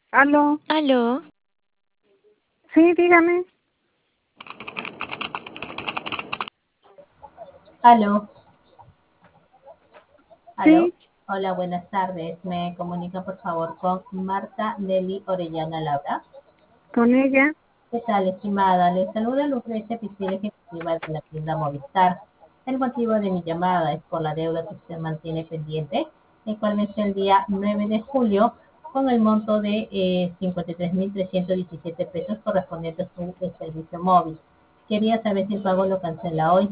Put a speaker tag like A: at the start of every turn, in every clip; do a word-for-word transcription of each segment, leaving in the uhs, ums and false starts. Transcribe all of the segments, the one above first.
A: ¿Aló?
B: ¿Aló?
A: Sí, dígame.
C: Aló, aló.
A: Sí,
C: Hola, buenas tardes. Me comunica por favor con Marta Nelly Orellana Laura.
A: con ella.
C: ¿Qué tal, estimada? Le saluda Lucrecia Pichil, ejecutiva de la tienda Movistar. El motivo de mi llamada es por la deuda que usted mantiene pendiente, el cual vence el día nueve de julio con el monto de eh, cincuenta y tres mil trescientos diecisiete pesos correspondiente a su eh, servicio móvil. Quería saber si el pago lo cancela hoy.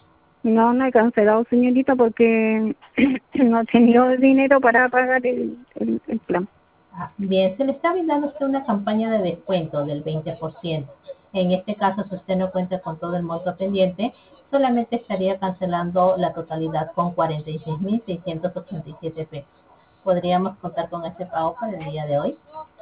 A: No, no he cancelado, señorita, porque no he tenido dinero para pagar el, el, el plan.
C: Ah, bien, se le está brindando a usted una campaña de descuento del veinte por ciento. En este caso, si usted no cuenta con todo el monto pendiente, solamente estaría cancelando la totalidad con cuarenta y seis mil seiscientos ochenta y siete pesos. ¿Podríamos contar con este pago para el día de hoy?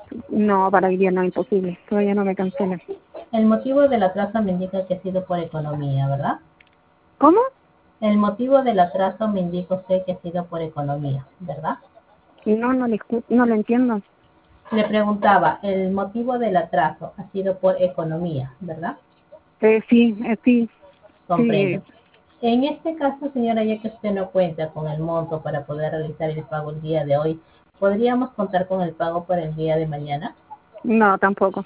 A: No, para hoy día no es imposible. Todavía no me cancelan.
C: El motivo del atraso me indica que ha sido por economía, ¿verdad?
A: ¿Cómo?
C: El motivo del atraso me indica usted que ha sido por economía, ¿verdad?
A: No, no le, escu- no le entiendo.
C: Le preguntaba, el motivo del atraso ha sido por economía, ¿verdad?
A: Eh, sí, eh, sí,
C: Comprendo.
A: sí.
C: En este caso, señora, ya que usted no cuenta con el monto para poder realizar el pago el día de hoy, ¿podríamos contar con el pago para el día de mañana?
A: No, tampoco.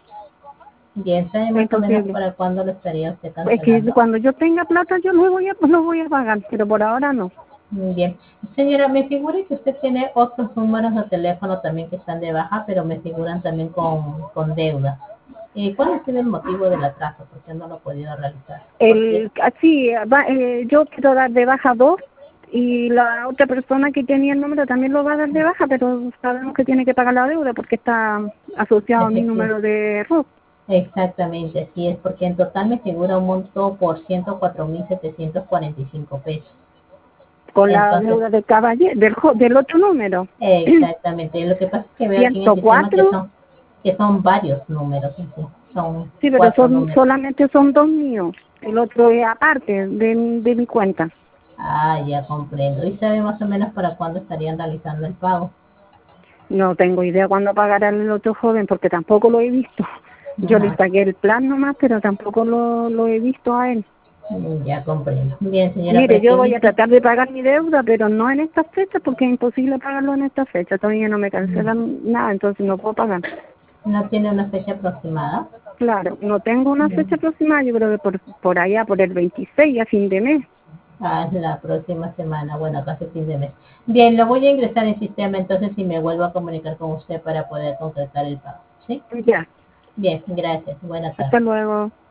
C: Bien, ¿sabe
A: Es
C: más o menos
A: imposible.
C: para cuándo lo estaría usted
A: Es que
C: cancelando?
A: cuando yo tenga plata yo lo voy a, lo voy a pagar, pero por ahora no.
C: Muy bien. Señora, me figura que usted tiene otros números de teléfono también que están de baja, pero me figuran también con, con deuda. Eh, ¿Cuál ha sido el motivo del atraso? ¿Por qué no lo ha podido realizar? Porque
A: El, así, va, eh, yo quiero dar de baja dos y la otra persona que tenía el número también lo va a dar de baja, pero sabemos que tiene que pagar la deuda porque está asociado a mi
C: efectivamente.
A: número de R U C.
C: Exactamente, así es, porque en total me figura un monto por ciento cuatro mil setecientos cuarenta y cinco pesos.
A: Con la
C: Entonces,
A: deuda de caballero, del, jo- del otro número.
C: eh, exactamente, lo que pasa es que veo aquí en el
A: ciento
C: sistema que
A: cuatro
C: son, que son varios números, en sí, son
A: sí, pero
C: cuatro
A: son
C: números.
A: solamente son dos míos. El otro es aparte de, mi- de mi cuenta.
C: Ah, ya comprendo. ¿Y sabe más o menos para cuándo estarían realizando el pago?
A: No tengo idea cuándo pagará el otro joven porque tampoco lo he visto. Yo le
C: Ajá,
A: saqué el plan nomás, pero tampoco lo, lo he visto a él.
C: mm, ya comprendo. Bien, señora,
A: Mire,
C: para que
A: yo voy a
C: evite,
A: tratar de pagar mi deuda, pero no en esta fecha porque es imposible pagarlo en esta fecha. Todavía no me
C: mm,
A: cancelan nada, entonces no puedo pagar.
C: no tiene una fecha aproximada.
A: Claro, no tengo una
C: Mm.
A: fecha aproximada, yo creo que por, por allá, por el veintiséis a fin de mes.
C: Ah, la próxima semana, bueno, casi fin de mes. Bien, lo voy a ingresar en sistema entonces y me vuelvo a comunicar con usted para poder concretar el pago. ¿Sí?
A: Ya,
C: Bien, gracias. Buenas
A: hasta
C: tardes.
A: luego.